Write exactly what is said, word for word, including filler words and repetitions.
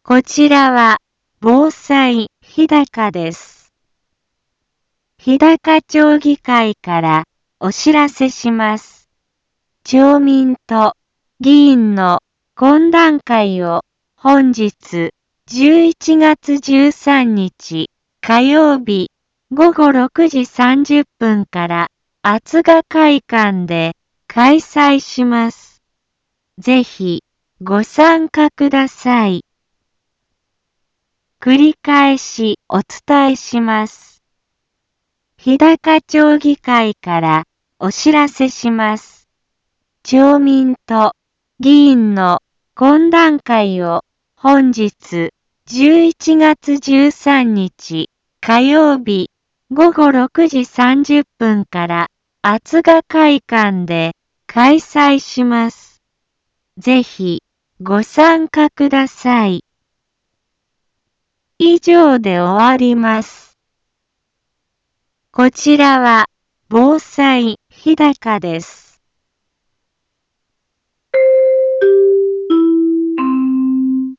こちらは、防災日高です。日高町議会からお知らせします。町民と議員の懇談会を本日じゅういちがつじゅうさんにち火曜日ごごろくじさんじゅっぷんから厚賀会館で開催します。ぜひご参加ください。繰り返しお伝えします。日高町議会からお知らせします。町民と議員の懇談会を本日じゅういちがつじゅうさんにち火曜日ごごろくじさんじゅっぷんから厚賀会館で開催します。ぜひご参加ください。以上で終わります。こちらは防災日高です。